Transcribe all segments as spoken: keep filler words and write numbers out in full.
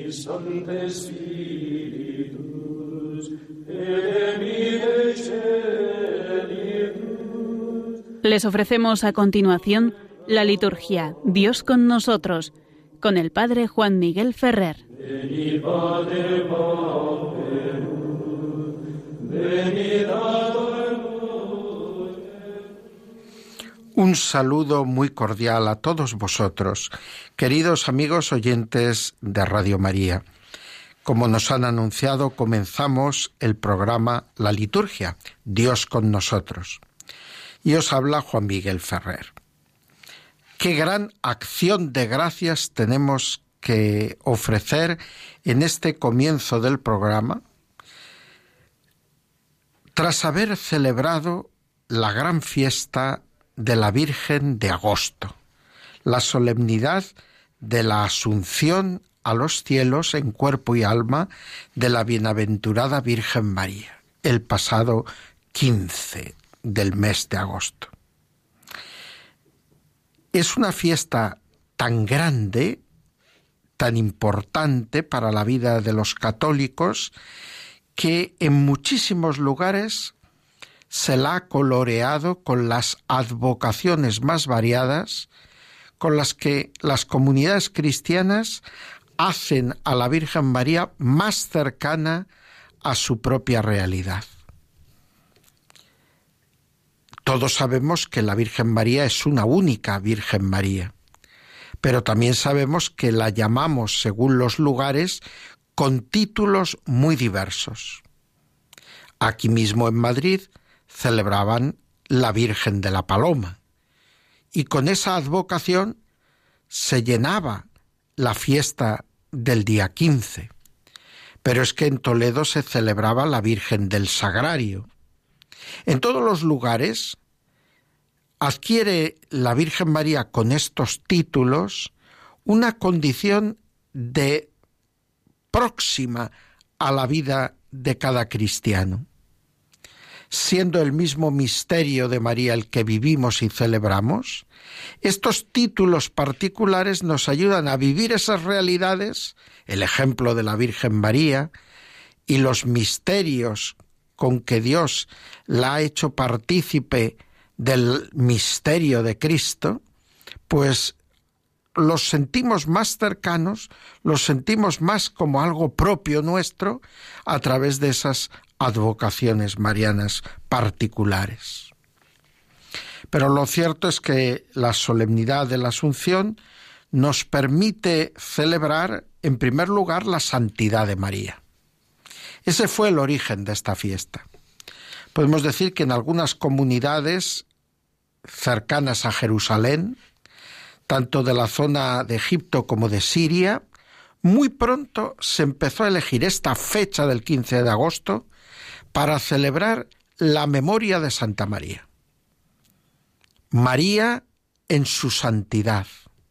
Les ofrecemos a continuación la liturgia Dios con nosotros, con el Padre Juan Miguel Ferrer. Un saludo muy cordial a todos vosotros, queridos amigos oyentes de Radio María. Como nos han anunciado, comenzamos el programa La Liturgia, Dios con nosotros. Y os habla Juan Miguel Ferrer. Qué gran acción de gracias tenemos que ofrecer en este comienzo del programa, tras haber celebrado la gran fiesta de la Virgen de agosto, la solemnidad de la Asunción a los cielos en cuerpo y alma de la bienaventurada Virgen María, el pasado quince del mes de agosto. Es una fiesta tan grande, tan importante para la vida de los católicos, que en muchísimos lugares se la ha coloreado con las advocaciones más variadas, con las que las comunidades cristianas hacen a la Virgen María más cercana a su propia realidad. Todos sabemos que la Virgen María es una única Virgen María, pero también sabemos que la llamamos, según los lugares, con títulos muy diversos. Aquí mismo en Madrid celebraban la Virgen de la Paloma, y con esa advocación se llenaba la fiesta del día quince. Pero es que en Toledo se celebraba la Virgen del Sagrario. En todos los lugares adquiere la Virgen María con estos títulos una condición de próxima a la vida de cada cristiano. Siendo el mismo misterio de María el que vivimos y celebramos, estos títulos particulares nos ayudan a vivir esas realidades, el ejemplo de la Virgen María y los misterios con que Dios la ha hecho partícipe del misterio de Cristo, pues los sentimos más cercanos, los sentimos más como algo propio nuestro a través de esas advocaciones marianas particulares. Pero lo cierto es que la solemnidad de la Asunción nos permite celebrar, en primer lugar, la santidad de María. Ese fue el origen de esta fiesta. Podemos decir que en algunas comunidades cercanas a Jerusalén, tanto de la zona de Egipto como de Siria, muy pronto se empezó a elegir esta fecha del quince de agosto para celebrar la memoria de Santa María. María en su santidad.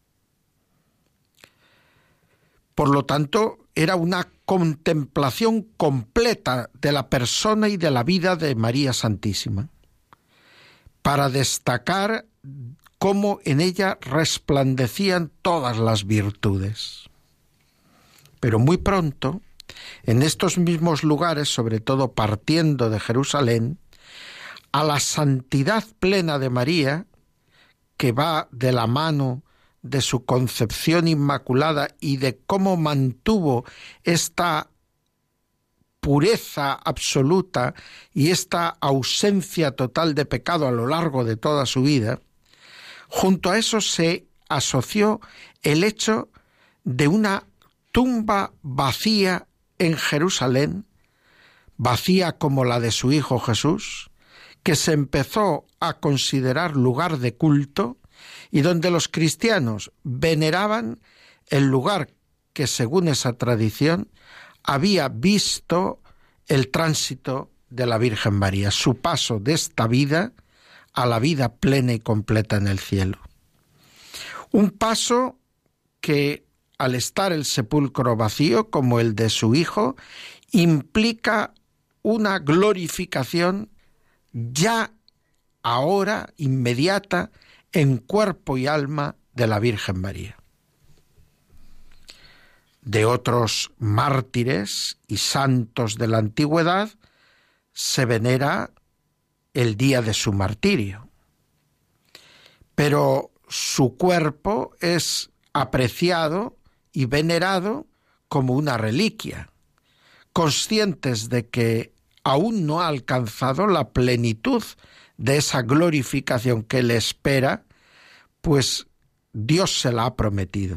Por lo tanto, era una contemplación completa de la persona y de la vida de María Santísima, para destacar cómo en ella resplandecían todas las virtudes. Pero muy pronto, en estos mismos lugares, sobre todo partiendo de Jerusalén, a la santidad plena de María, que va de la mano de su concepción inmaculada y de cómo mantuvo esta pureza absoluta y esta ausencia total de pecado a lo largo de toda su vida, junto a eso se asoció el hecho de una tumba vacía en Jerusalén, vacía como la de su Hijo Jesús, que se empezó a considerar lugar de culto y donde los cristianos veneraban el lugar que, según esa tradición, había visto el tránsito de la Virgen María, su paso de esta vida a la vida plena y completa en el cielo. Un paso que, al estar el sepulcro vacío, como el de su Hijo, implica una glorificación ya ahora, inmediata, en cuerpo y alma de la Virgen María. de otros mártires y santos de la antigüedad, se venera el día de su martirio. Pero su cuerpo es apreciado y venerado como una reliquia, conscientes de que aún no ha alcanzado la plenitud de esa glorificación que le espera, pues Dios se la ha prometido.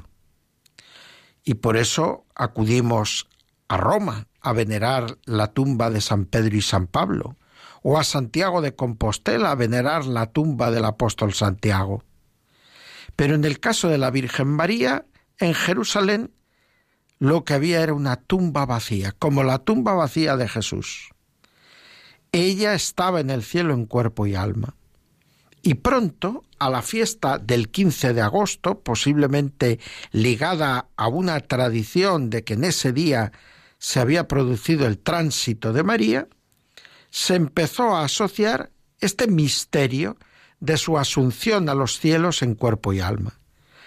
Y por eso acudimos a Roma a venerar la tumba de San Pedro y San Pablo, o a Santiago de Compostela a venerar la tumba del apóstol Santiago. Pero en el caso de la Virgen María, en Jerusalén, lo que había era una tumba vacía, como la tumba vacía de Jesús. Ella estaba en el cielo en cuerpo y alma. Y pronto, a la fiesta del quince de agosto, posiblemente ligada a una tradición de que en ese día se había producido el tránsito de María, se empezó a asociar este misterio de su asunción a los cielos en cuerpo y alma.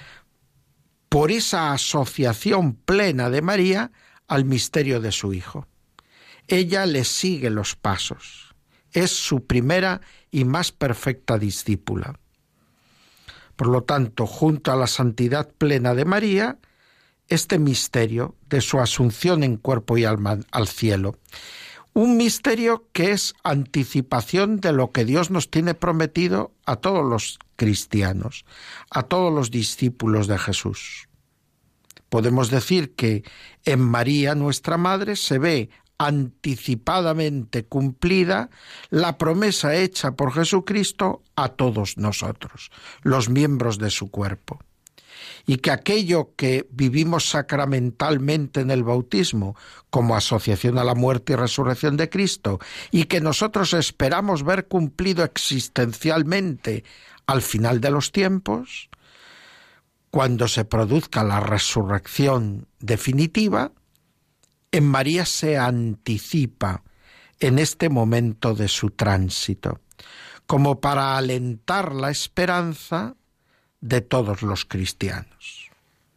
Por esa asociación plena de María al misterio de su Hijo. Ella le sigue los pasos. Es su primera y más perfecta discípula. Por lo tanto, junto a la santidad plena de María, este misterio de su asunción en cuerpo y alma al cielo. Un misterio que es anticipación de lo que Dios nos tiene prometido a todos los cristianos, a todos los discípulos de Jesús. Podemos decir que en María, nuestra Madre, se ve anticipadamente cumplida la promesa hecha por Jesucristo a todos nosotros, los miembros de su cuerpo. Y que aquello que vivimos sacramentalmente en el bautismo como asociación a la muerte y resurrección de Cristo, y que nosotros esperamos ver cumplido existencialmente al final de los tiempos, cuando se produzca la resurrección definitiva, en María se anticipa en este momento de su tránsito, como para alentar la esperanza de todos los cristianos.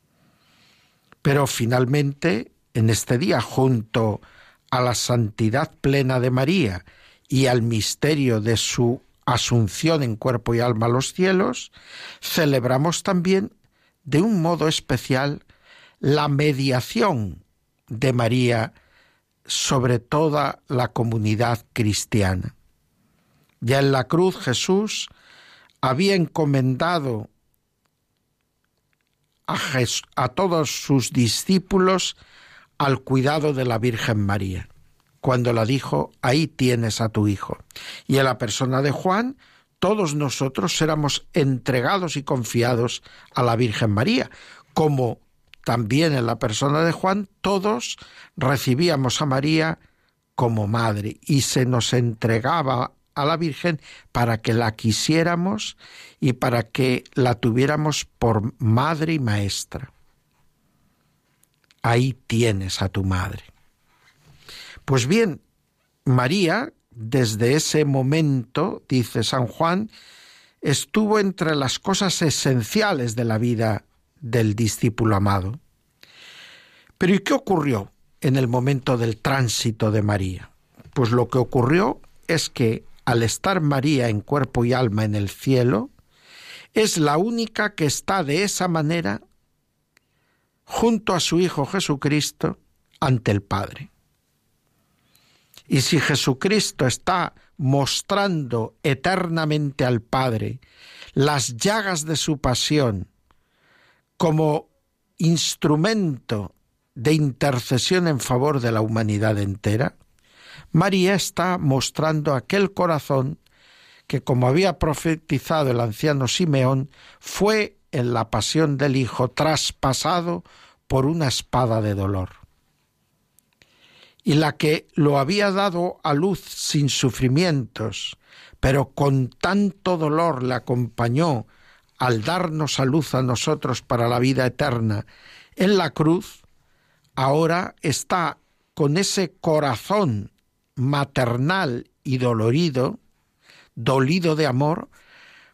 Pero finalmente, en este día, junto a la santidad plena de María y al misterio de su asunción en cuerpo y alma a los cielos, celebramos también de un modo especial la mediación de María sobre toda la comunidad cristiana. Ya en la cruz Jesús había encomendado a, Jes- a todos sus discípulos al cuidado de la Virgen María, cuando la dijo: ahí tienes a tu hijo. Y en la persona de Juan, todos nosotros éramos entregados y confiados a la Virgen María, como también en la persona de Juan todos recibíamos a María como madre y se nos entregaba a la Virgen para que la quisiéramos y para que la tuviéramos por madre y maestra. Ahí tienes a tu madre. Pues bien, María, desde ese momento, dice San Juan, estuvo entre las cosas esenciales de la vida del discípulo amado. Pero ¿y qué ocurrió en el momento del tránsito de María? Pues lo que ocurrió es que al estar María en cuerpo y alma en el cielo, es la única que está de esa manera junto a su Hijo Jesucristo ante el Padre. Y si Jesucristo está mostrando eternamente al Padre las llagas de su pasión como instrumento de intercesión en favor de la humanidad entera, María está mostrando aquel corazón que, como había profetizado el anciano Simeón, fue en la pasión del Hijo traspasado por una espada de dolor. Y la que lo había dado a luz sin sufrimientos, pero con tanto dolor le acompañó al darnos a luz a nosotros para la vida eterna en la cruz, ahora está con ese corazón maternal y dolorido, dolido de amor,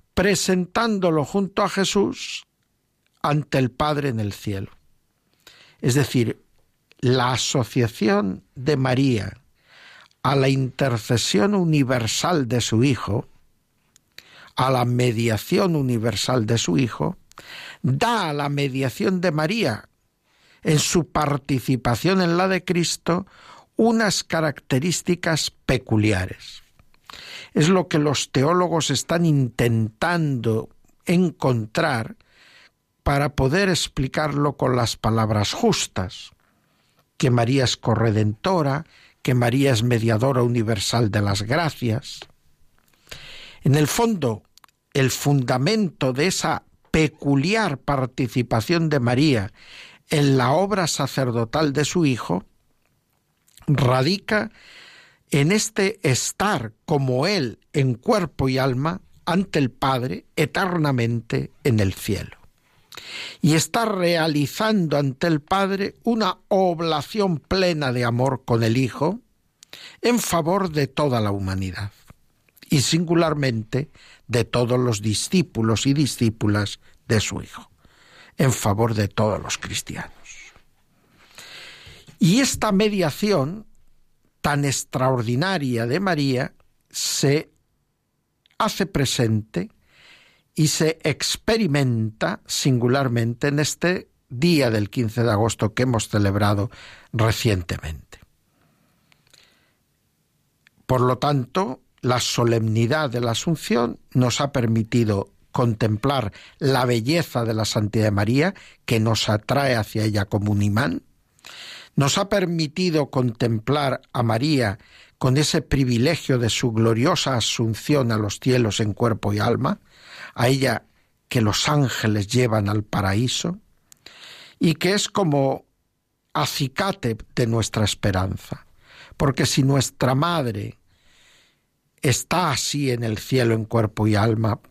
presentándolo junto a Jesús ante el Padre en el cielo. Es decir, la asociación de María a la intercesión universal de su Hijo, a la mediación universal de su Hijo, da a la mediación de María, en su participación en la de Cristo, unas características peculiares. Es lo que los teólogos están intentando encontrar para poder explicarlo con las palabras justas, que María es corredentora, que María es mediadora universal de las gracias. En el fondo, el fundamento de esa peculiar participación de María en la obra sacerdotal de su Hijo radica en este estar como Él en cuerpo y alma ante el Padre eternamente en el cielo. Y está realizando ante el Padre una oblación plena de amor con el Hijo en favor de toda la humanidad y singularmente de todos los discípulos y discípulas de su Hijo, en favor de todos los cristianos. Y esta mediación tan extraordinaria de María se hace presente y se experimenta singularmente en este día del quince de agosto que hemos celebrado recientemente. Por lo tanto, la solemnidad de la Asunción nos ha permitido contemplar la belleza de la santidad de María, que nos atrae hacia ella como un imán. Nos ha permitido contemplar a María con ese privilegio de su gloriosa asunción a los cielos en cuerpo y alma, a ella que los ángeles llevan al paraíso, y que es como acicate de nuestra esperanza, porque si nuestra Madre está así en el cielo en cuerpo y alma,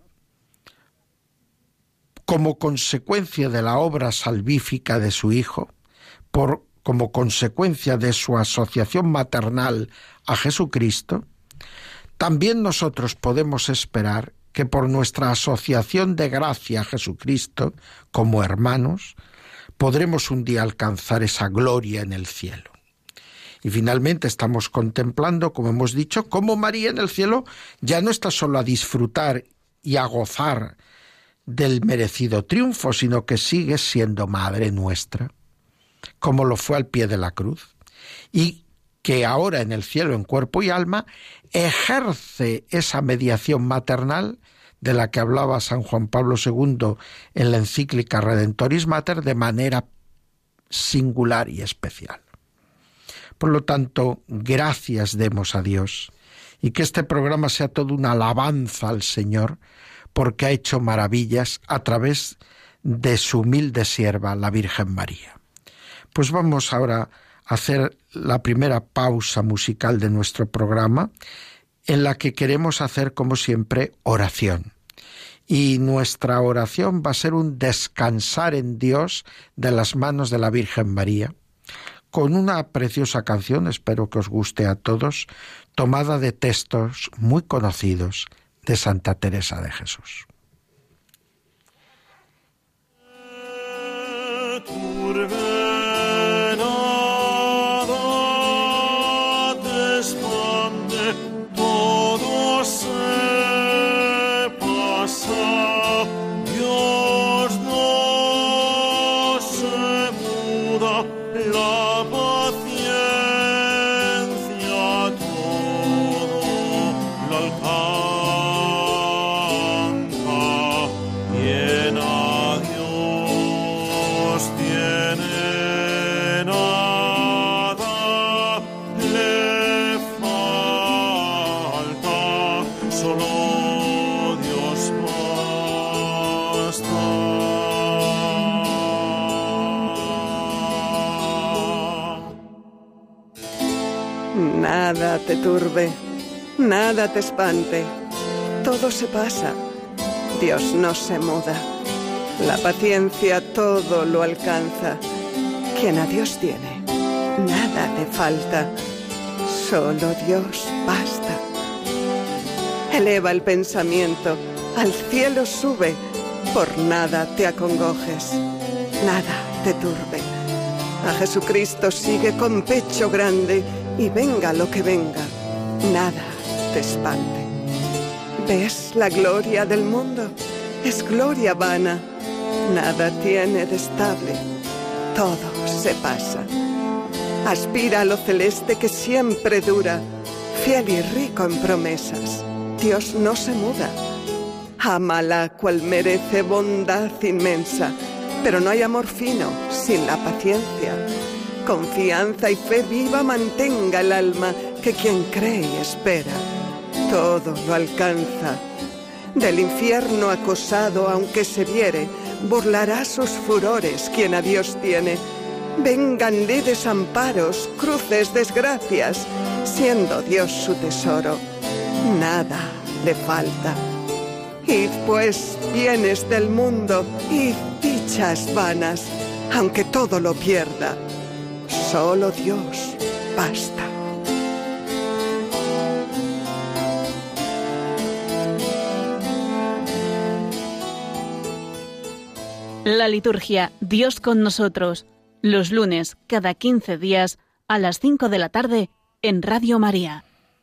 como consecuencia de la obra salvífica de su Hijo, por como consecuencia de su asociación maternal a Jesucristo, también nosotros podemos esperar que por nuestra asociación de gracia a Jesucristo, como hermanos, podremos un día alcanzar esa gloria en el cielo. Y finalmente estamos contemplando, como hemos dicho, cómo María en el cielo ya no está solo a disfrutar y a gozar del merecido triunfo, sino que sigue siendo Madre nuestra, como lo fue al pie de la cruz, y que ahora en el cielo, en cuerpo y alma, ejerce esa mediación maternal de la que hablaba San Juan Pablo segundo en la encíclica Redentoris Mater de manera singular y especial. Por lo tanto, gracias demos a Dios, y que este programa sea toda una alabanza al Señor, porque ha hecho maravillas a través de su humilde sierva, la Virgen María. Pues vamos ahora a hacer la primera pausa musical de nuestro programa, en la que queremos hacer, como siempre, oración. Y nuestra oración va a ser un descansar en Dios de las manos de la Virgen María, con una preciosa canción, espero que os guste a todos, tomada de textos muy conocidos de Santa Teresa de Jesús. Nada te turbe, nada te espante, todo se pasa, Dios no se muda, la paciencia todo lo alcanza, quien a Dios tiene, nada le falta, solo Dios basta. Eleva el pensamiento, al cielo sube, por nada te acongojes, nada te turbe, A Jesucristo sigue con pecho grande y venga lo que venga, nada te espante. ¿Ves la gloria del mundo? Es gloria vana, nada tiene de estable, todo se pasa. Aspira a lo celeste que siempre dura, fiel y rico en promesas, Dios no se muda. Ámala cual merece bondad inmensa, pero no hay amor fino sin la paciencia. Confianza y fe viva mantenga el alma, que quien cree y espera, todo lo alcanza. Del infierno acosado, aunque se viere, burlará sus furores quien a Dios tiene. Vénganle desamparos, cruces, desgracias, siendo Dios su tesoro, nada le falta. Id pues, bienes del mundo, id dichas vanas, aunque todo lo pierda, solo Dios basta. La liturgia Dios con nosotros, los lunes cada quince días a las cinco de la tarde en Radio María.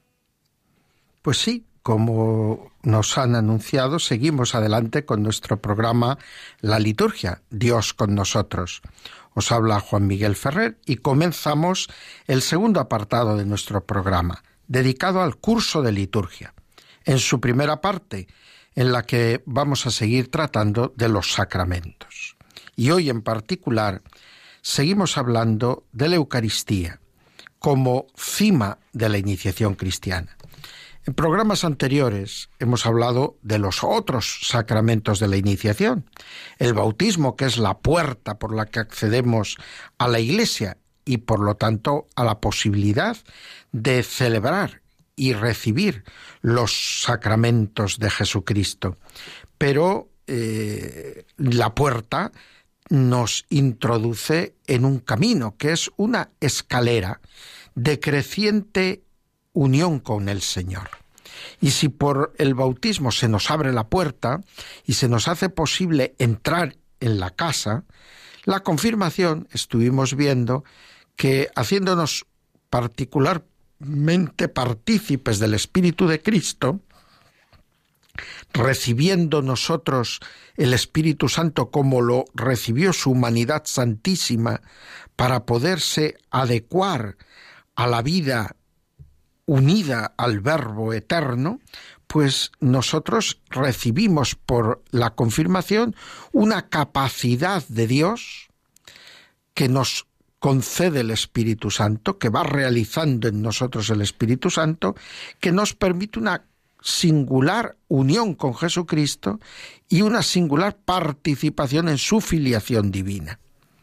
Pues sí, como nos han anunciado, seguimos adelante con nuestro programa La Liturgia, Dios con nosotros. Os habla Juan Miguel Ferrer y comenzamos el segundo apartado de nuestro programa, dedicado al curso de liturgia. En su primera parte, en la que vamos a seguir tratando de los sacramentos. Y hoy en particular seguimos hablando de la Eucaristía como cima de la iniciación cristiana. En programas anteriores hemos hablado de los otros sacramentos de la iniciación, el bautismo, que es la puerta por la que accedemos a la Iglesia y por lo tanto a la posibilidad de celebrar y recibir los sacramentos de Jesucristo. Pero eh, la puerta nos introduce en un camino que es una escalera de creciente unión con el Señor. Y si por el bautismo se nos abre la puerta y se nos hace posible entrar en la casa, la confirmación estuvimos viendo que haciéndonos particularmente partícipes del Espíritu de Cristo, recibiendo nosotros el Espíritu Santo como lo recibió su humanidad santísima para poderse adecuar a la vida unida al Verbo eterno, pues nosotros recibimos por la confirmación una capacidad de Dios que nos concede el Espíritu Santo, que va realizando en nosotros el Espíritu Santo, que nos permite una singular unión con Jesucristo y una singular participación en su filiación divina.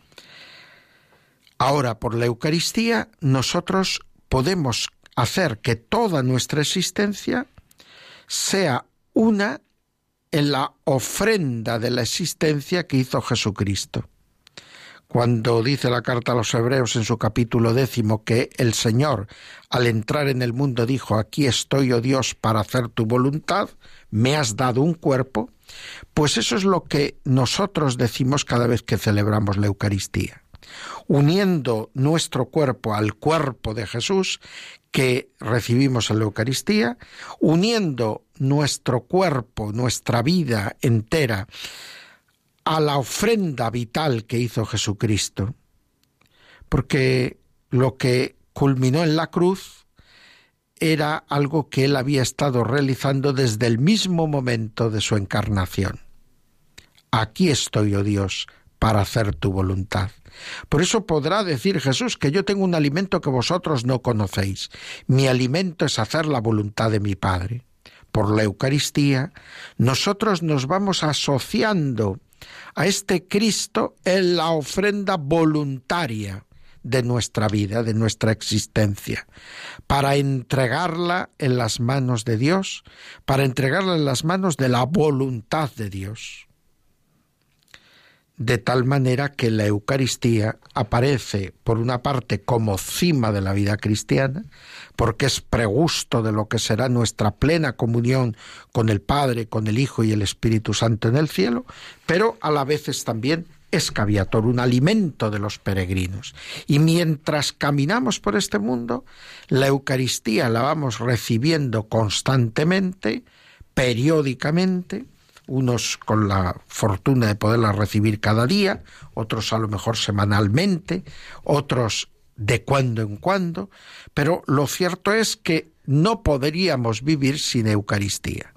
Ahora, por la Eucaristía, nosotros podemos hacer que toda nuestra existencia sea una en la ofrenda de la existencia que hizo Jesucristo. Cuando dice la carta a los Hebreos en su capítulo décimo que el Señor, al entrar en el mundo, dijo: aquí estoy, oh Dios, para hacer tu voluntad, me has dado un cuerpo, pues eso es lo que nosotros decimos cada vez que celebramos la Eucaristía. Uniendo nuestro cuerpo al cuerpo de Jesús que recibimos en la Eucaristía, uniendo nuestro cuerpo, nuestra vida entera a la ofrenda vital que hizo Jesucristo, porque lo que culminó en la cruz era algo que él había estado realizando desde el mismo momento de su encarnación. Aquí estoy, oh Dios, para hacer tu voluntad. Por eso podrá decir Jesús que yo tengo un alimento que vosotros no conocéis. Mi alimento es hacer la voluntad de mi Padre. Por la Eucaristía, nosotros nos vamos asociando a este Cristo en la ofrenda voluntaria de nuestra vida, de nuestra existencia, para entregarla en las manos de Dios, para entregarla en las manos de la voluntad de Dios. De tal manera que la Eucaristía aparece, por una parte, como cima de la vida cristiana, porque es pregusto de lo que será nuestra plena comunión con el Padre, con el Hijo y el Espíritu Santo en el cielo, pero a la vez es también excaviator, un alimento de los peregrinos. Y mientras caminamos por este mundo, la Eucaristía la vamos recibiendo constantemente, periódicamente, unos con la fortuna de poderla recibir cada día, otros a lo mejor semanalmente, otros de cuando en cuando, pero lo cierto es que no podríamos vivir sin Eucaristía,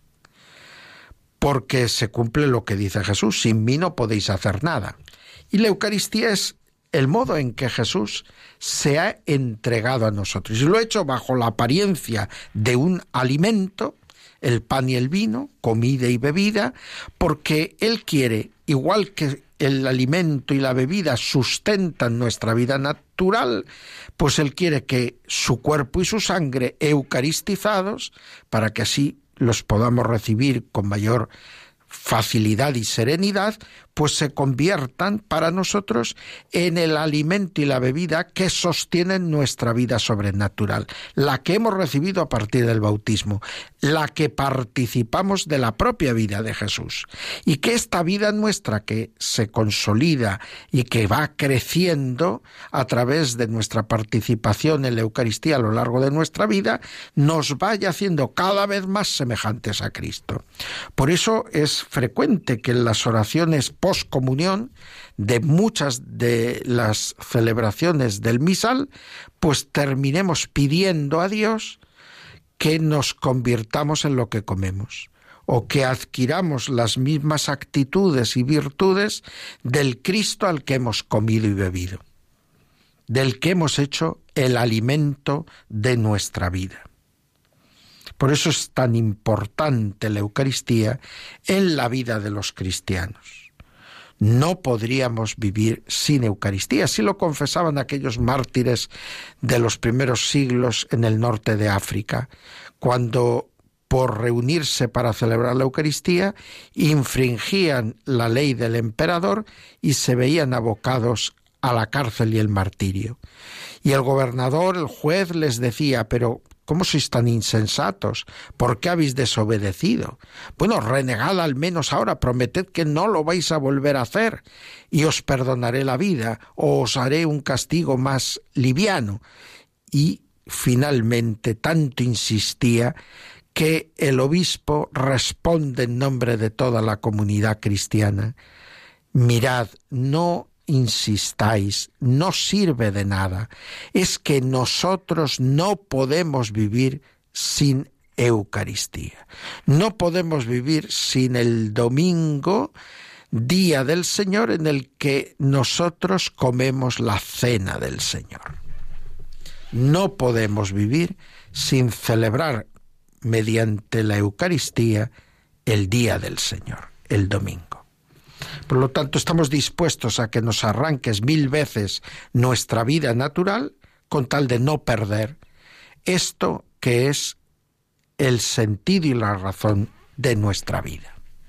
porque se cumple lo que dice Jesús: sin mí no podéis hacer nada. Y la Eucaristía es el modo en que Jesús se ha entregado a nosotros, y lo ha hecho bajo la apariencia de un alimento, el pan y el vino, comida y bebida, porque Él quiere, igual que el alimento y la bebida sustentan nuestra vida natural, pues Él quiere que su cuerpo y su sangre eucaristizados, para que así los podamos recibir con mayor facilidad y serenidad, pues se conviertan para nosotros en el alimento y la bebida que sostienen nuestra vida sobrenatural, la que hemos recibido a partir del bautismo, la que participamos de la propia vida de Jesús, y que esta vida nuestra, que se consolida y que va creciendo a través de nuestra participación en la Eucaristía a lo largo de nuestra vida, nos vaya haciendo cada vez más semejantes a Cristo. Por eso es frecuente que en las oraciones postcomunión de muchas de las celebraciones del misal, pues terminemos pidiendo a Dios que nos convirtamos en lo que comemos, o que adquiramos las mismas actitudes y virtudes del Cristo al que hemos comido y bebido, del que hemos hecho el alimento de nuestra vida. Por eso es tan importante la Eucaristía en la vida de los cristianos. No podríamos vivir sin Eucaristía. Así lo confesaban aquellos mártires de los primeros siglos en el norte de África, cuando por reunirse para celebrar la Eucaristía infringían la ley del emperador y se veían abocados a la cárcel y el martirio. Y el gobernador, el juez, les decía: pero ¿cómo sois tan insensatos? ¿Por qué habéis desobedecido? Bueno, renegad al menos ahora, prometed que no lo vais a volver a hacer, y os perdonaré la vida, o os haré un castigo más liviano. Y finalmente tanto insistía que el obispo responde en nombre de toda la comunidad cristiana: mirad, no insistáis, no sirve de nada. Es que nosotros no podemos vivir sin Eucaristía. No podemos vivir sin el domingo, día del Señor, en el que nosotros comemos la cena del Señor. No podemos vivir sin celebrar mediante la Eucaristía el día del Señor, el domingo. Por lo tanto, estamos dispuestos a que nos arranques mil veces nuestra vida natural con tal de no perder esto que es el sentido y la razón de nuestra vida.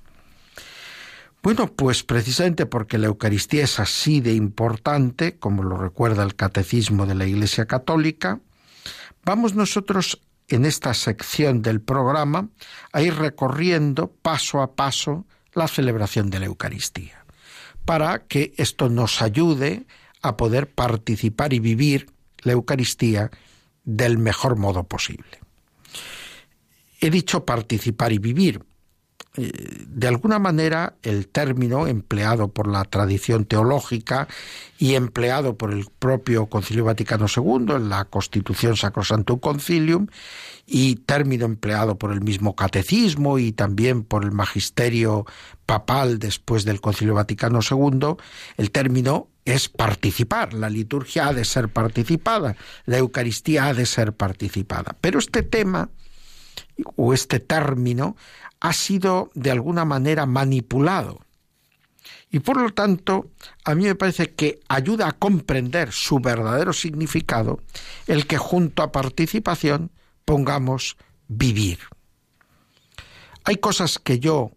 Bueno, pues precisamente porque la Eucaristía es así de importante, como lo recuerda el Catecismo de la Iglesia Católica, vamos nosotros en esta sección del programa a ir recorriendo paso a paso la celebración de la Eucaristía, para que esto nos ayude a poder participar y vivir la Eucaristía del mejor modo posible. He dicho participar y vivir. De alguna manera, el término empleado por la tradición teológica y empleado por el propio Concilio Vaticano segundo en la Constitución Sacrosanctum Concilium, y término empleado por el mismo Catecismo y también por el Magisterio Papal después del Concilio Vaticano segundo, el término es participar. La liturgia ha de ser participada, la Eucaristía ha de ser participada. Pero este tema o este término ha sido de alguna manera manipulado. Y por lo tanto, a mí me parece que ayuda a comprender su verdadero significado el que junto a participación pongamos vivir. Hay cosas que yo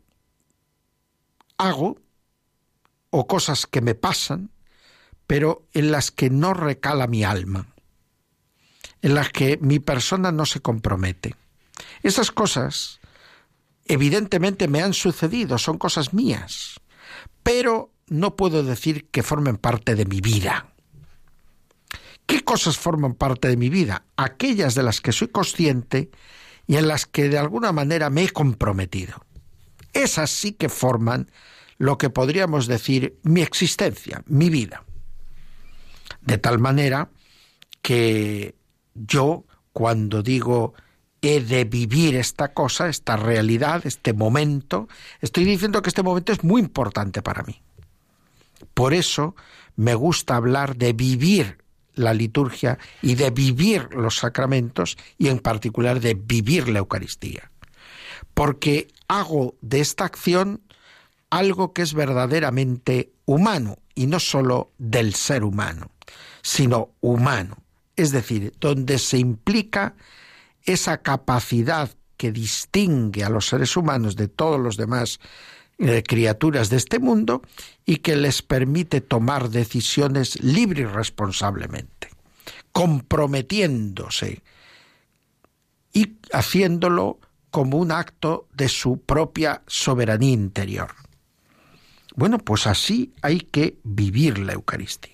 hago o cosas que me pasan, pero en las que no recala mi alma, en las que mi persona no se compromete. Esas cosas evidentemente me han sucedido, son cosas mías, pero no puedo decir que formen parte de mi vida. ¿Qué cosas forman parte de mi vida? Aquellas de las que soy consciente y en las que de alguna manera me he comprometido. Esas sí que forman lo que podríamos decir mi existencia, mi vida. De tal manera que yo, cuando digo he de vivir esta cosa, esta realidad, este momento, estoy diciendo que este momento es muy importante para mí. Por eso me gusta hablar de vivir la liturgia y de vivir los sacramentos y en particular de vivir la Eucaristía. Porque hago de esta acción algo que es verdaderamente humano y no solo del ser humano, sino humano. Es decir, donde se implica esa capacidad que distingue a los seres humanos de todos los demás eh, criaturas de este mundo y que les permite tomar decisiones libre y responsablemente, comprometiéndose y haciéndolo como un acto de su propia soberanía interior. Bueno, pues así hay que vivir la Eucaristía.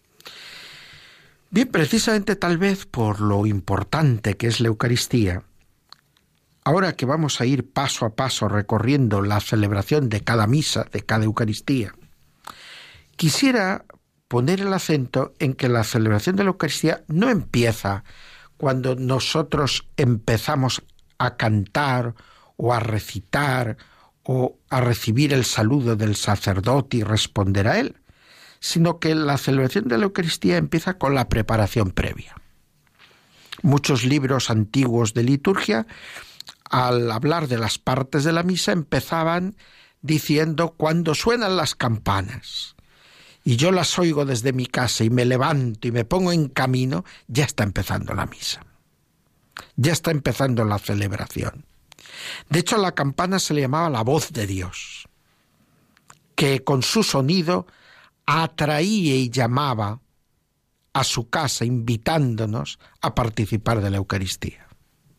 Bien, precisamente tal vez por lo importante que es la Eucaristía, ahora que vamos a ir paso a paso recorriendo la celebración de cada misa, de cada Eucaristía, quisiera poner el acento en que la celebración de la Eucaristía no empieza cuando nosotros empezamos a cantar o a recitar o a recibir el saludo del sacerdote y responder a él, sino que la celebración de la Eucaristía empieza con la preparación previa. Muchos libros antiguos de liturgia, al hablar de las partes de la misa, empezaban diciendo cuando suenan las campanas y yo las oigo desde mi casa y me levanto y me pongo en camino, ya está empezando la misa. Ya está empezando la celebración. De hecho, a la campana se le llamaba la voz de Dios, que con su sonido atraía y llamaba a su casa, invitándonos a participar de la Eucaristía.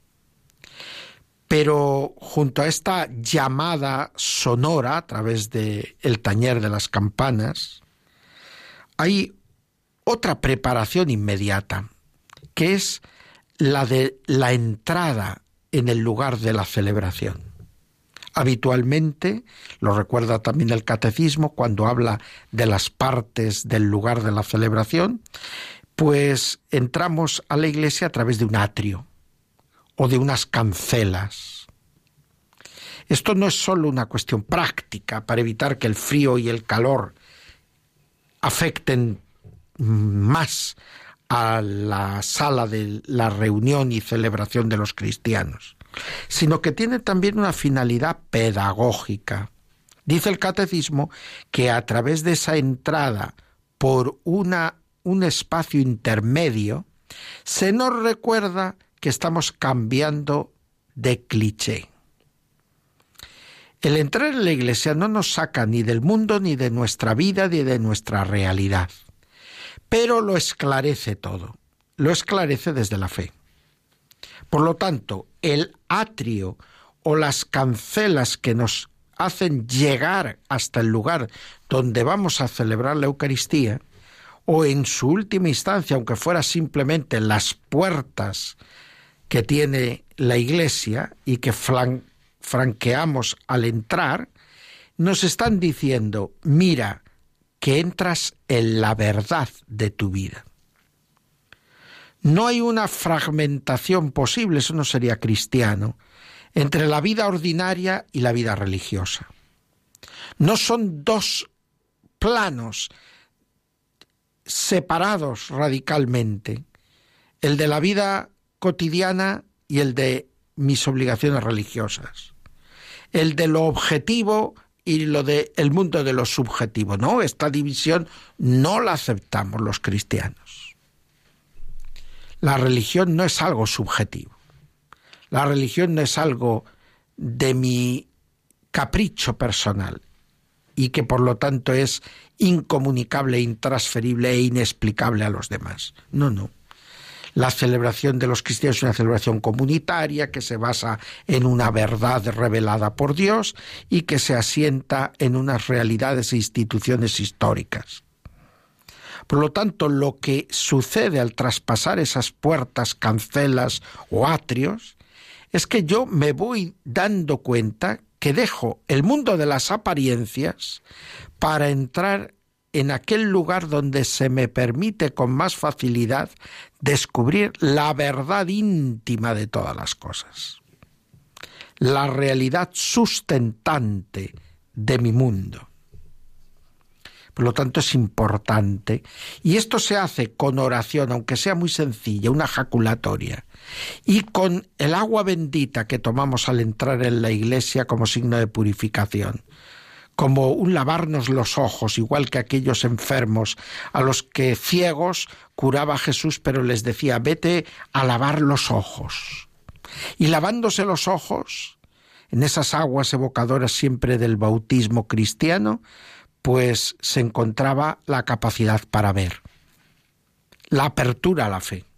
Pero junto a esta llamada sonora a través del tañer de las campanas, hay otra preparación inmediata, que es la de la entrada en el lugar de la celebración. Habitualmente, lo recuerda también el Catecismo cuando habla de las partes del lugar de la celebración, pues entramos a la iglesia a través de un atrio o de unas cancelas. Esto no es solo una cuestión práctica para evitar que el frío y el calor afecten más a la sala de la reunión y celebración de los cristianos, sino que tiene también una finalidad pedagógica. Dice el Catecismo que a través de esa entrada por una, un espacio intermedio, se nos recuerda que estamos cambiando de cliché. El entrar en la iglesia no nos saca ni del mundo, ni de nuestra vida, ni de nuestra realidad, pero lo esclarece todo, lo esclarece desde la fe. Por lo tanto, el atrio o las cancelas que nos hacen llegar hasta el lugar donde vamos a celebrar la Eucaristía, o en su última instancia, aunque fuera simplemente las puertas que tiene la iglesia y que flan, franqueamos al entrar, nos están diciendo, mira, que entras en la verdad de tu vida. No hay una fragmentación posible, eso no sería cristiano, entre la vida ordinaria y la vida religiosa. No son dos planos separados radicalmente, el de la vida cotidiana y el de mis obligaciones religiosas, el de lo objetivo y lo de el mundo de lo subjetivo. No, esta división no la aceptamos los cristianos. La religión no es algo subjetivo. La religión no es algo de mi capricho personal y que por lo tanto es incomunicable, intransferible e inexplicable a los demás. No, no. La celebración de los cristianos es una celebración comunitaria que se basa en una verdad revelada por Dios y que se asienta en unas realidades e instituciones históricas. Por lo tanto, lo que sucede al traspasar esas puertas, cancelas o atrios es que yo me voy dando cuenta que dejo el mundo de las apariencias para entrar en aquel lugar donde se me permite con más facilidad descubrir la verdad íntima de todas las cosas, la realidad sustentante de mi mundo. Por lo tanto, es importante. Y esto se hace con oración, aunque sea muy sencilla, una jaculatoria. Y con el agua bendita que tomamos al entrar en la iglesia como signo de purificación. Como un lavarnos los ojos, igual que aquellos enfermos a los que ciegos curaba Jesús, pero les decía, vete a lavar los ojos. Y lavándose los ojos, en esas aguas evocadoras siempre del bautismo cristiano, pues se encontraba la capacidad para ver, la apertura a la fe.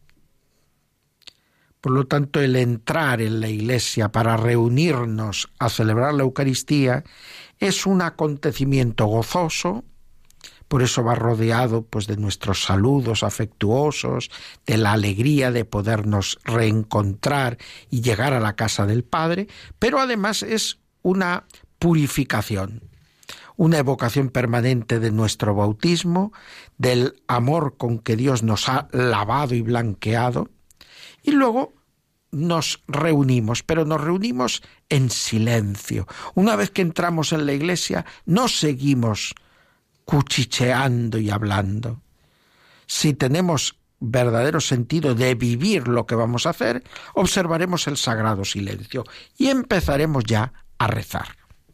Por lo tanto, el entrar en la iglesia para reunirnos a celebrar la Eucaristía es un acontecimiento gozoso, por eso va rodeado pues, de nuestros saludos afectuosos, de la alegría de podernos reencontrar y llegar a la casa del Padre, pero además es una purificación. Una evocación permanente de nuestro bautismo, del amor con que Dios nos ha lavado y blanqueado, y luego nos reunimos, pero nos reunimos en silencio. Una vez que entramos en la iglesia, no seguimos cuchicheando y hablando. Si tenemos verdadero sentido de vivir lo que vamos a hacer, observaremos el sagrado silencio y empezaremos ya a rezar.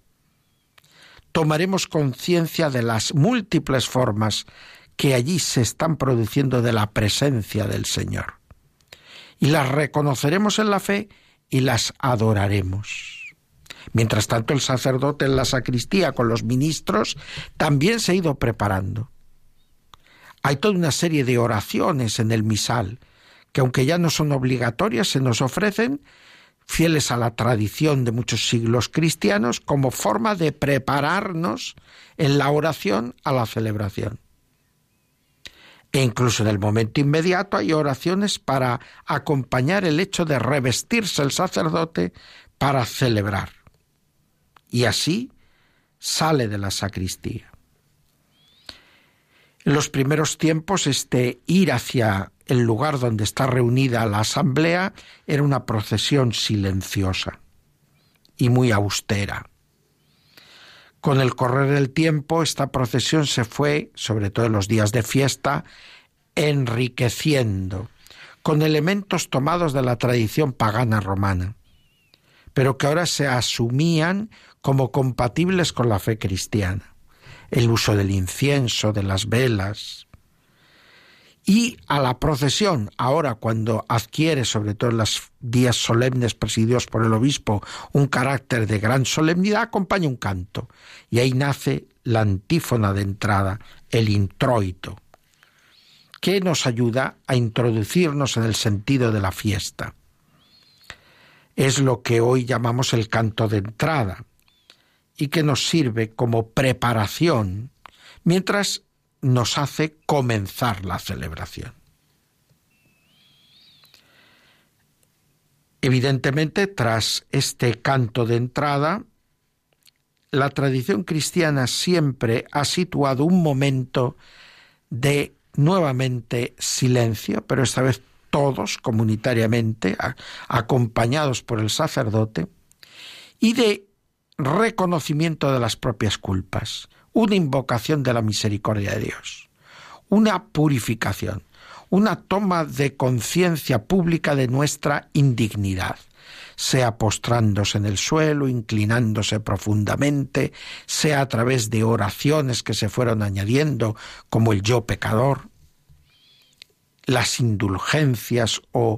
Tomaremos conciencia de las múltiples formas que allí se están produciendo de la presencia del Señor. Y las reconoceremos en la fe y las adoraremos. Mientras tanto, el sacerdote en la sacristía con los ministros también se ha ido preparando. Hay toda una serie de oraciones en el misal que, aunque ya no son obligatorias, se nos ofrecen fieles a la tradición de muchos siglos cristianos, como forma de prepararnos en la oración a la celebración. E incluso en el momento inmediato hay oraciones para acompañar el hecho de revestirse el sacerdote para celebrar. Y así sale de la sacristía. En los primeros tiempos, este ir hacia el lugar donde está reunida la asamblea era una procesión silenciosa y muy austera. Con el correr del tiempo, esta procesión se fue, sobre todo en los días de fiesta, enriqueciendo con elementos tomados de la tradición pagana romana, pero que ahora se asumían como compatibles con la fe cristiana. El uso del incienso, de las velas. Y a la procesión, ahora cuando adquiere, sobre todo en los días solemnes presididos por el obispo, un carácter de gran solemnidad, acompaña un canto. Y ahí nace la antífona de entrada, el introito, que nos ayuda a introducirnos en el sentido de la fiesta. Es lo que hoy llamamos el canto de entrada, y que nos sirve como preparación mientras nos hace comenzar la celebración. Evidentemente, tras este canto de entrada, la tradición cristiana siempre ha situado un momento de nuevamente silencio, pero esta vez todos comunitariamente, a, acompañados por el sacerdote, y de reconocimiento de las propias culpas, una invocación de la misericordia de Dios, una purificación, una toma de conciencia pública de nuestra indignidad, sea postrándose en el suelo, inclinándose profundamente, sea a través de oraciones que se fueron añadiendo, como el yo pecador, las indulgencias o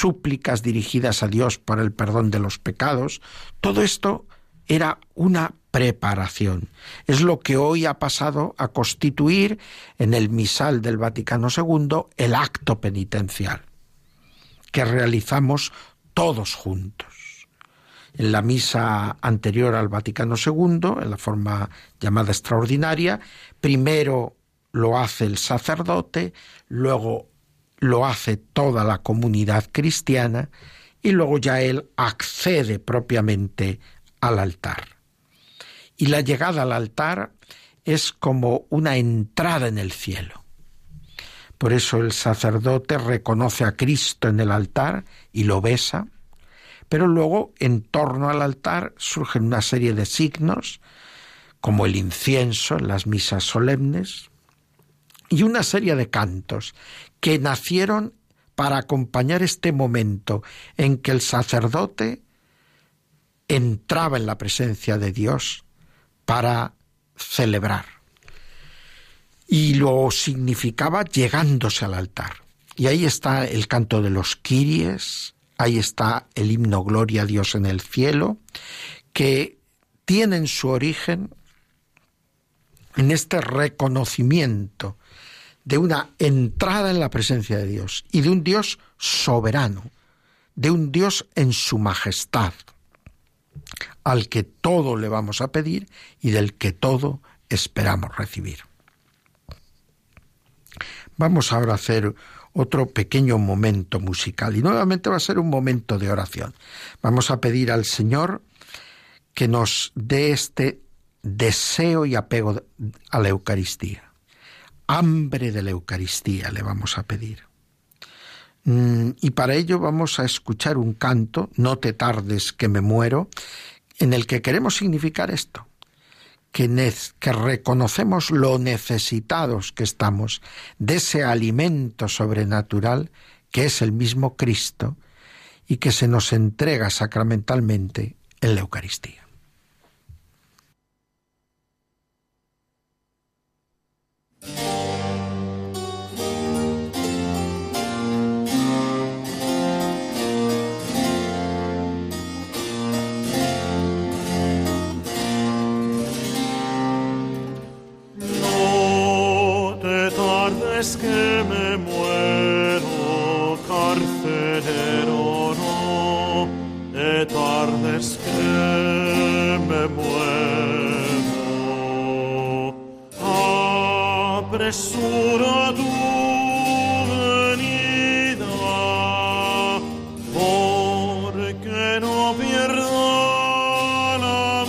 súplicas dirigidas a Dios por el perdón de los pecados. Todo esto era una preparación. Es lo que hoy ha pasado a constituir en el misal del Vaticano segundo el acto penitencial, que realizamos todos juntos. En la misa anterior al Vaticano segundo, en la forma llamada extraordinaria, primero lo hace el sacerdote, luego lo hace toda la comunidad cristiana y luego ya él accede propiamente al altar. Y la llegada al altar es como una entrada en el cielo. Por eso el sacerdote reconoce a Cristo en el altar y lo besa, pero luego en torno al altar surgen una serie de signos, como el incienso en las misas solemnes, y una serie de cantos que nacieron para acompañar este momento en que el sacerdote entraba en la presencia de Dios para celebrar. Y lo significaba llegándose al altar. Y ahí está el canto de los Kyries, ahí está el himno Gloria a Dios en el cielo, que tienen su origen en este reconocimiento de una entrada en la presencia de Dios y de un Dios soberano, de un Dios en su majestad, al que todo le vamos a pedir y del que todo esperamos recibir. Vamos ahora a hacer otro pequeño momento musical y nuevamente va a ser un momento de oración. Vamos a pedir al Señor que nos dé este deseo y apego a la Eucaristía. Hambre de la Eucaristía le vamos a pedir. Y para ello vamos a escuchar un canto, No te tardes que me muero, en el que queremos significar esto, que, ne- que reconocemos lo necesitados que estamos de ese alimento sobrenatural que es el mismo Cristo y que se nos entrega sacramentalmente en la Eucaristía. Que me muero, carcelero, no te tardes que me muero. Apresura tu venida, porque no pierda la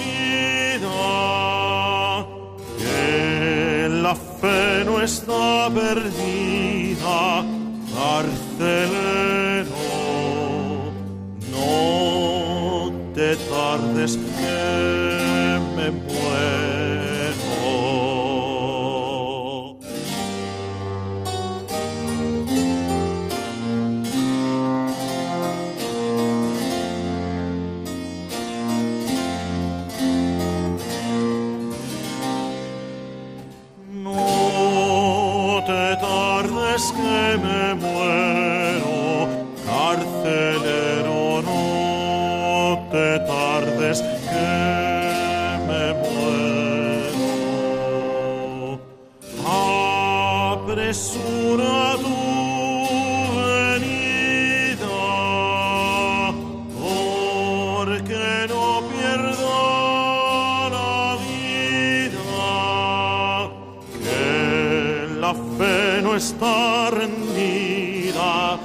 vida, que la fe no está perdida, carcelero, no te tardes que me muero. Es que me muero, carcelero, no te tardes que me muero. Apresura tu venida, porque no pierda la vida, que la fe no está rendida,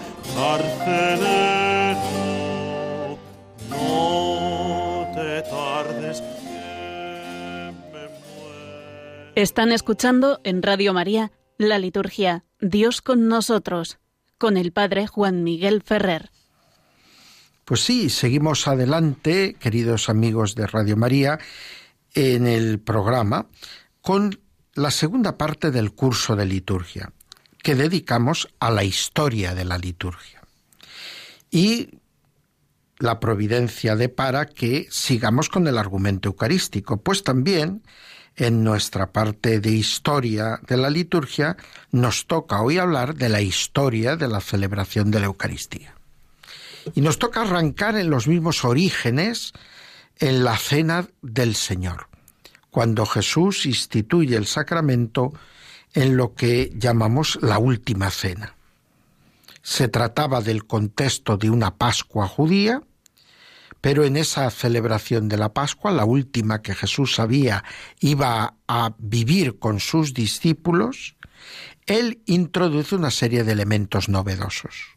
carcelero, no te tardes que me muero. Están escuchando en Radio María la liturgia Dios con nosotros, con el Padre Juan Miguel Ferrer. Pues sí, seguimos adelante, queridos amigos de Radio María, en el programa con la segunda parte del curso de liturgia, que dedicamos a la historia de la liturgia. Y la providencia depara que sigamos con el argumento eucarístico, pues también en nuestra parte de historia de la liturgia nos toca hoy hablar de la historia de la celebración de la Eucaristía. Y nos toca arrancar en los mismos orígenes, en la cena del Señor. cuando Jesús instituye el sacramento en lo que llamamos la última cena. Se trataba del contexto de una Pascua judía, pero en esa celebración de la Pascua, la última que Jesús sabía iba a vivir con sus discípulos, él introduce una serie de elementos novedosos.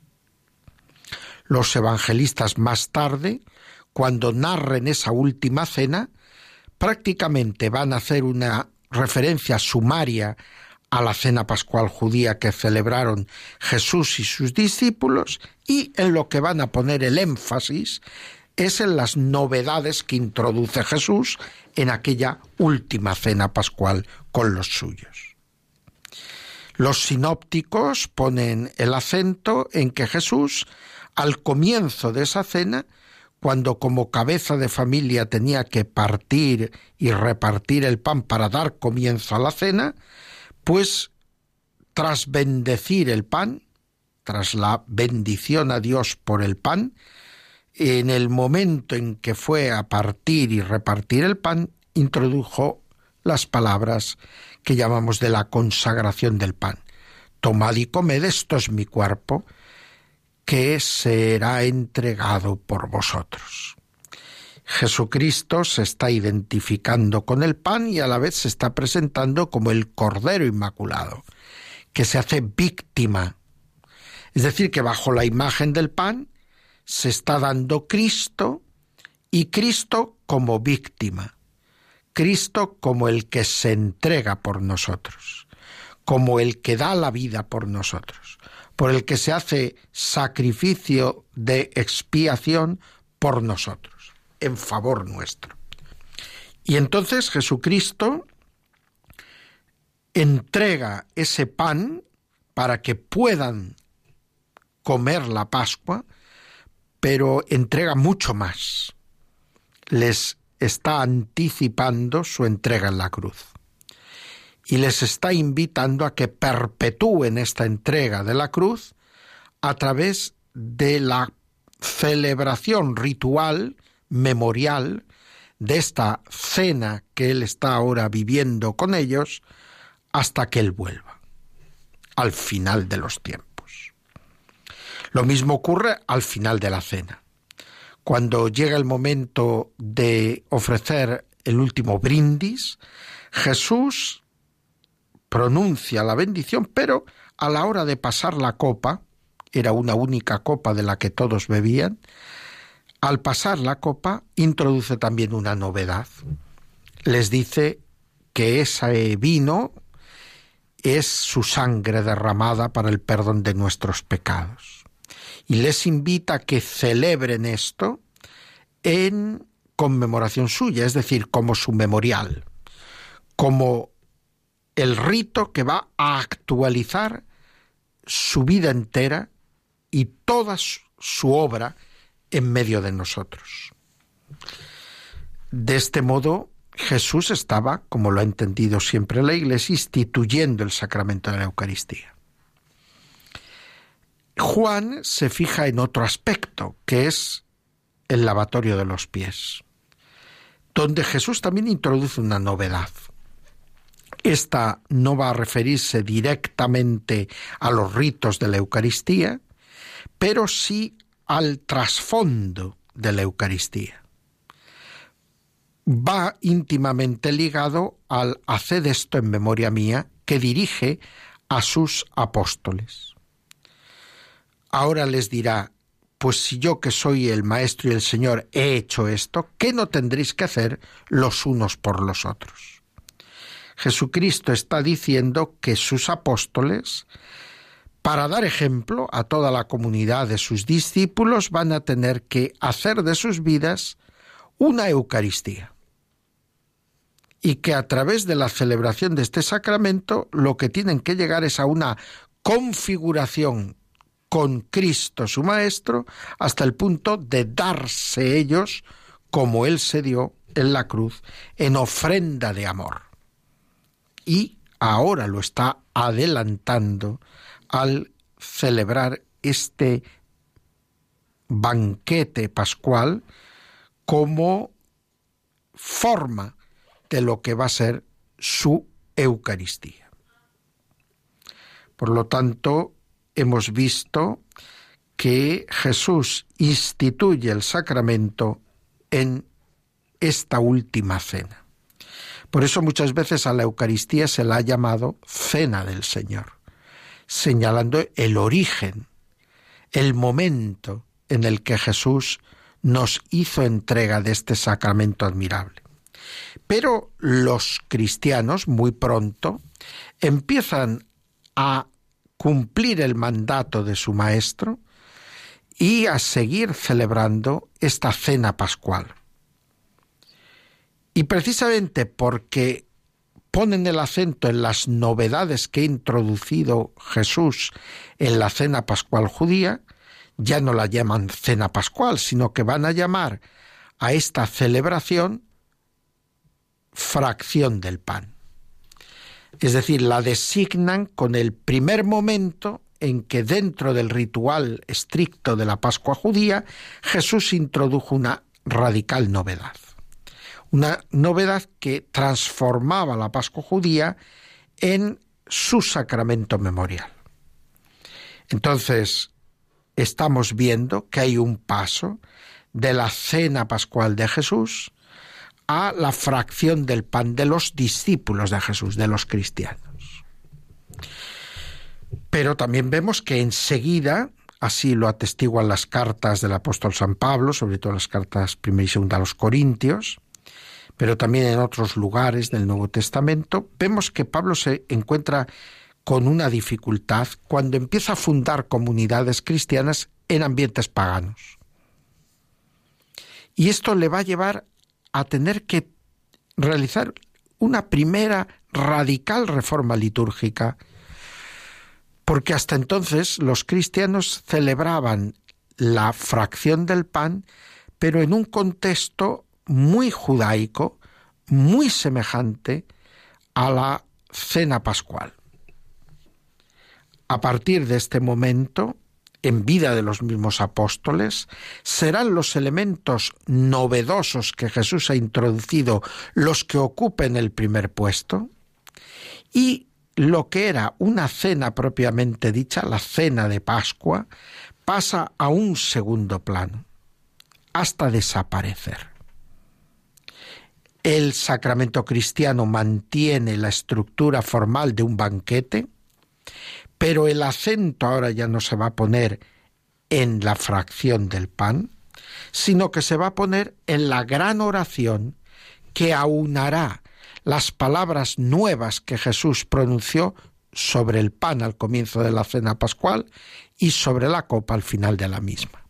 Los evangelistas más tarde, cuando narren esa última cena, prácticamente van a hacer una referencia sumaria a la cena pascual judía que celebraron Jesús y sus discípulos, y en lo que van a poner el énfasis es en las novedades que introduce Jesús en aquella última cena pascual con los suyos. Los sinópticos ponen el acento en que Jesús, al comienzo de esa cena, cuando como cabeza de familia tenía que partir y repartir el pan para dar comienzo a la cena, pues tras bendecir el pan, tras la bendición a Dios por el pan, en el momento en que fue a partir y repartir el pan, introdujo las palabras que llamamos de la consagración del pan. Tomad y comed, esto es mi cuerpo, que será entregado por vosotros. Jesucristo se está identificando con el pan y a la vez se está presentando como el Cordero Inmaculado, que se hace víctima. Es decir, que bajo la imagen del pan se está dando Cristo, y Cristo como víctima, Cristo como el que se entrega por nosotros, como el que da la vida por nosotros, por el que se hace sacrificio de expiación por nosotros, en favor nuestro. Y entonces Jesucristo entrega ese pan para que puedan comer la Pascua, pero entrega mucho más. Les está anticipando su entrega en la cruz. Y les está invitando a que perpetúen esta entrega de la cruz a través de la celebración ritual, memorial, de esta cena que Él está ahora viviendo con ellos hasta que Él vuelva, al final de los tiempos. Lo mismo ocurre al final de la cena. Cuando llega el momento de ofrecer el último brindis, Jesús pronuncia la bendición, pero a la hora de pasar la copa, era una única copa de la que todos bebían, al pasar la copa introduce también una novedad. Les dice que ese vino es su sangre derramada para el perdón de nuestros pecados. Y les invita a que celebren esto en conmemoración suya, es decir, como su memorial, como el rito que va a actualizar su vida entera y toda su obra en medio de nosotros. De este modo, Jesús estaba, como lo ha entendido siempre la Iglesia, instituyendo el sacramento de la Eucaristía. Juan se fija en otro aspecto, que es el lavatorio de los pies, donde Jesús también introduce una novedad. Esta no va a referirse directamente a los ritos de la Eucaristía, pero sí al trasfondo de la Eucaristía. Va íntimamente ligado al haced esto en memoria mía, que dirige a sus apóstoles. Ahora les dirá, pues si yo que soy el Maestro y el Señor he hecho esto, ¿qué no tendréis que hacer los unos por los otros? Jesucristo está diciendo que sus apóstoles, para dar ejemplo a toda la comunidad de sus discípulos, van a tener que hacer de sus vidas una Eucaristía. Y que a través de la celebración de este sacramento lo que tienen que llegar es a una configuración con Cristo su Maestro, hasta el punto de darse ellos como Él se dio en la cruz, en ofrenda de amor. Y ahora lo está adelantando al celebrar este banquete pascual como forma de lo que va a ser su Eucaristía. Por lo tanto, hemos visto que Jesús instituye el sacramento en esta última cena. Por eso muchas veces a la Eucaristía se la ha llamado Cena del Señor, señalando el origen, el momento en el que Jesús nos hizo entrega de este sacramento admirable. Pero los cristianos muy pronto empiezan a cumplir el mandato de su Maestro y a seguir celebrando esta cena pascual. Y precisamente porque ponen el acento en las novedades que ha introducido Jesús en la cena pascual judía, ya no la llaman cena pascual, sino que van a llamar a esta celebración fracción del pan. Es decir, la designan con el primer momento en que dentro del ritual estricto de la Pascua judía, Jesús introdujo una radical novedad. Una novedad que transformaba la Pascua judía en su sacramento memorial. Entonces, estamos viendo que hay un paso de la cena pascual de Jesús a la fracción del pan de los discípulos de Jesús, de los cristianos. Pero también vemos que enseguida, así lo atestiguan las cartas del apóstol San Pablo, sobre todo las cartas primera y segunda a los Corintios, pero también en otros lugares del Nuevo Testamento, vemos que Pablo se encuentra con una dificultad cuando empieza a fundar comunidades cristianas en ambientes paganos. Y esto le va a llevar a tener que realizar una primera radical reforma litúrgica, porque hasta entonces los cristianos celebraban la fracción del pan, pero en un contexto muy judaico, muy semejante a la cena pascual. A partir de este momento, en vida de los mismos apóstoles, serán los elementos novedosos que Jesús ha introducido los que ocupen el primer puesto, y lo que era una cena propiamente dicha, la cena de Pascua, pasa a un segundo plano, hasta desaparecer. El sacramento cristiano mantiene la estructura formal de un banquete, pero el acento ahora ya no se va a poner en la fracción del pan, sino que se va a poner en la gran oración que aunará las palabras nuevas que Jesús pronunció sobre el pan al comienzo de la cena pascual y sobre la copa al final de la misma.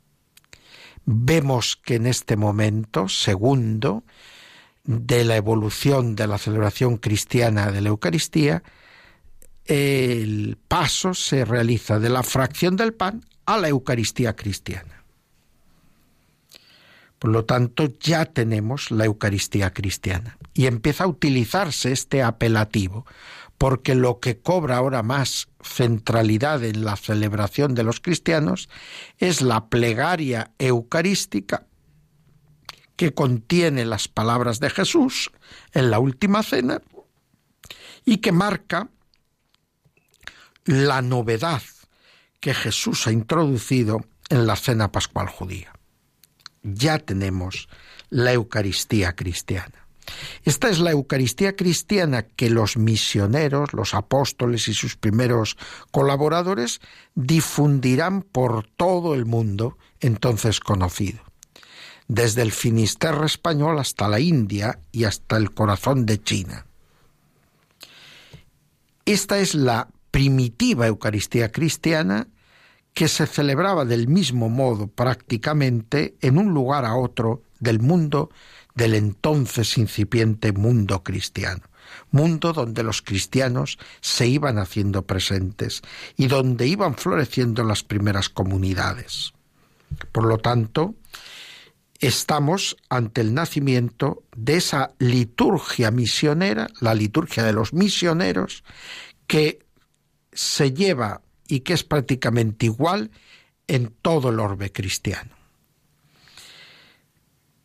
Vemos que en este momento segundo de la evolución de la celebración cristiana de la Eucaristía, el paso se realiza de la fracción del pan a la Eucaristía cristiana. Por lo tanto, ya tenemos la Eucaristía cristiana y empieza a utilizarse este apelativo, porque lo que cobra ahora más centralidad en la celebración de los cristianos es la plegaria eucarística que contiene las palabras de Jesús en la última cena y que marca la novedad que Jesús ha introducido en la cena pascual judía. Ya tenemos la Eucaristía cristiana. Esta es la Eucaristía cristiana que los misioneros, los apóstoles y sus primeros colaboradores difundirán por todo el mundo entonces conocido, desde el Finisterre español hasta la India y hasta el corazón de China. Esta es la primitiva Eucaristía cristiana que se celebraba del mismo modo prácticamente en un lugar a otro del mundo, del entonces incipiente mundo cristiano, mundo donde los cristianos se iban haciendo presentes y donde iban floreciendo las primeras comunidades. Por lo tanto, estamos ante el nacimiento de esa liturgia misionera, la liturgia de los misioneros, que se lleva y que es prácticamente igual en todo el orbe cristiano.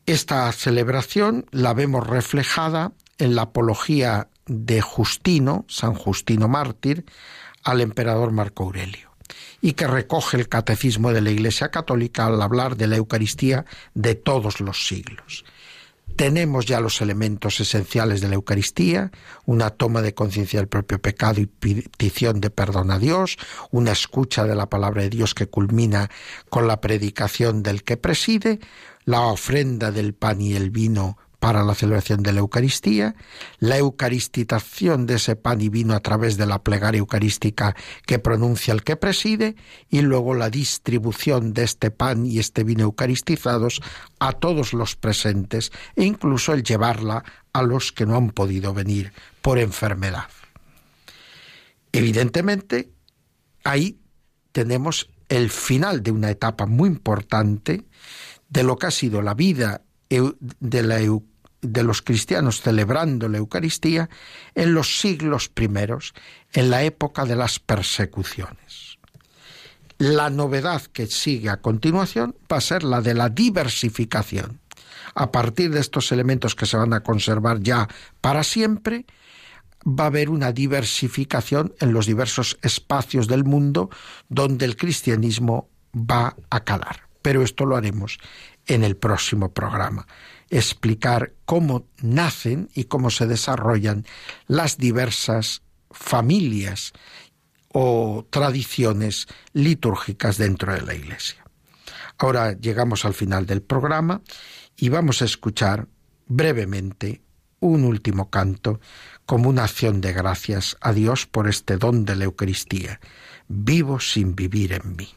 Esta celebración la vemos reflejada en la apología de Justino, San Justino mártir, al emperador Marco Aurelio, y que recoge el catecismo de la Iglesia Católica al hablar de la Eucaristía de todos los siglos. Tenemos ya los elementos esenciales de la Eucaristía: una toma de conciencia del propio pecado y petición de perdón a Dios, una escucha de la palabra de Dios que culmina con la predicación del que preside, la ofrenda del pan y el vino para la celebración de la Eucaristía, la eucaristización de ese pan y vino a través de la plegaria eucarística que pronuncia el que preside, y luego la distribución de este pan y este vino eucaristizados a todos los presentes, e incluso el llevarla a los que no han podido venir por enfermedad. Evidentemente, ahí tenemos el final de una etapa muy importante de lo que ha sido la vida de la Eucaristía, de los cristianos celebrando la Eucaristía en los siglos primeros, en la época de las persecuciones. La novedad que sigue a continuación va a ser la de la diversificación. A partir de estos elementos que se van a conservar ya para siempre, va a haber una diversificación en los diversos espacios del mundo donde el cristianismo va a calar. Pero esto lo haremos en el próximo programa. Explicar cómo nacen y cómo se desarrollan las diversas familias o tradiciones litúrgicas dentro de la Iglesia. Ahora llegamos al final del programa y vamos a escuchar brevemente un último canto como una acción de gracias a Dios por este don de la Eucaristía. Vivo sin vivir en mí.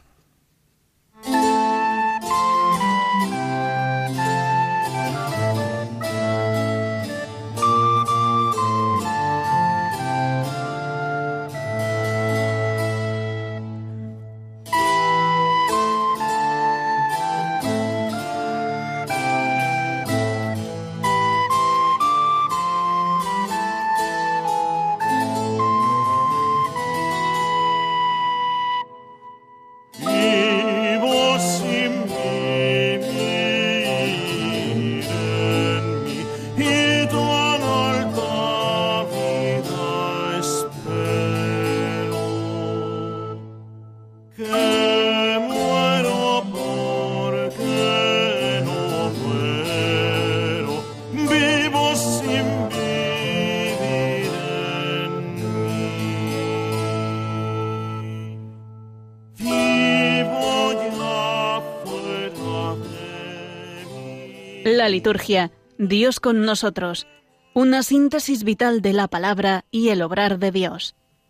La liturgia, Dios con nosotros, una síntesis vital de la palabra y el obrar de Dios.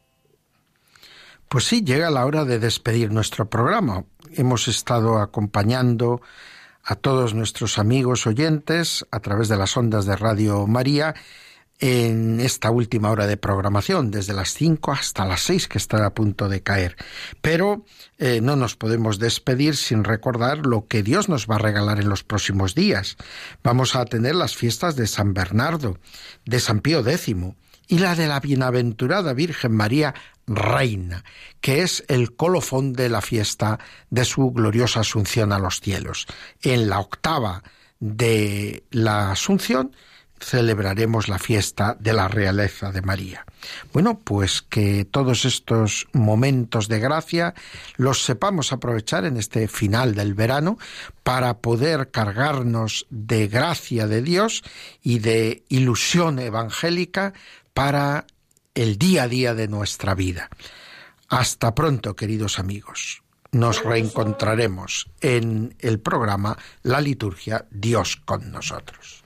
Pues sí, llega la hora de despedir nuestro programa. Hemos estado acompañando a todos nuestros amigos oyentes a través de las ondas de Radio María en esta última hora de programación, desde las cinco hasta las seis, que está a punto de caer. Pero eh, no nos podemos despedir sin recordar lo que Dios nos va a regalar en los próximos días. Vamos a tener las fiestas de San Bernardo, de San Pío décimo y la de la Bienaventurada Virgen María Reina, que es el colofón de la fiesta de su gloriosa Asunción a los cielos. En la octava de la Asunción celebraremos la fiesta de la realeza de María. Bueno, pues que todos estos momentos de gracia los sepamos aprovechar en este final del verano para poder cargarnos de gracia de Dios y de ilusión evangélica para el día a día de nuestra vida. Hasta pronto, queridos amigos. Nos reencontraremos en el programa La Liturgia, Dios con nosotros.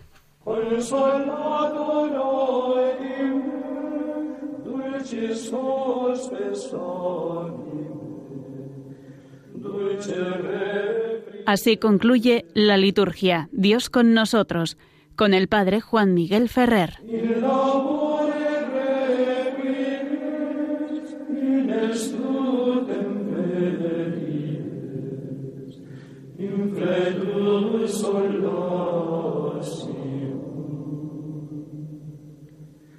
Así concluye la liturgia, Dios con nosotros, con el Padre Juan Miguel Ferrer. Incredulus solos